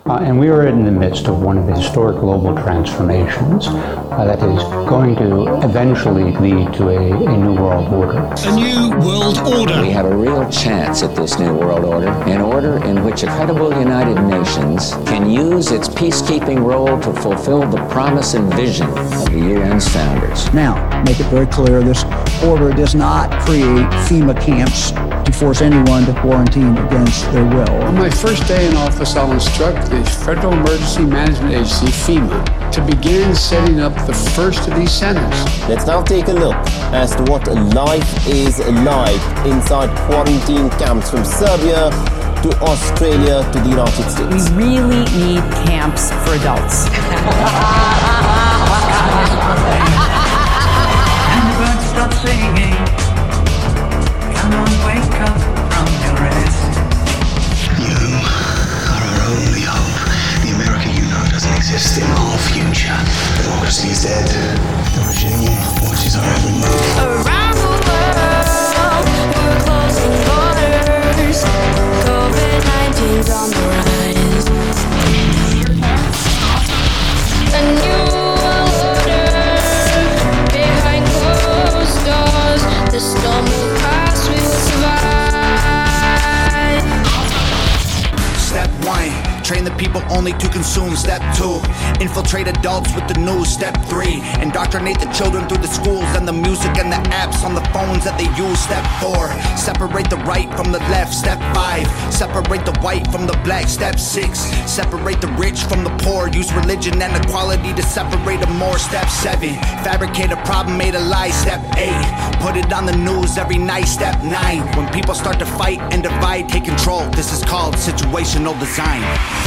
And we are in the midst of one of the historic global transformations that is going to eventually lead to a new world order. A new world order. We have a real chance at this new world order, an order in which a credible United Nations can use its peacekeeping role to fulfill the promise and vision of the UN's founders. Now, make it very clear, this order does not create FEMA camps to force anyone to quarantine against their will. On my first day in office, I'll instruct the Federal Emergency Management Agency, FEMA, to begin setting up the first of these centers. Let's now take a look as to what life is like inside quarantine camps from Serbia to Australia to the United States. We really need camps for adults. And the birds stop singing. Come on, wake up from your rest. You are our only hope. The America you know doesn't exist in our future. Democracy is dead. The regime watches our every move. Around the world, we're closing borders. COVID-19's on the rise. A new order behind closed doors. The storm will pass, we will survive. Step 1, train the people only to consume. Step 2, infiltrate adults with the news. Step 3, indoctrinate the children through the schools and the music and the apps on the phones that they use. Step 4, separate the right from the left. Step 5, separate the white from the black. Step 6, separate the rich from the poor. Use religion and equality to separate them more. Step 7, fabricate a problem made a lie. Step 8, put it on the news every night. Step 9, when people start to fight and divide, take control. This is called situational design.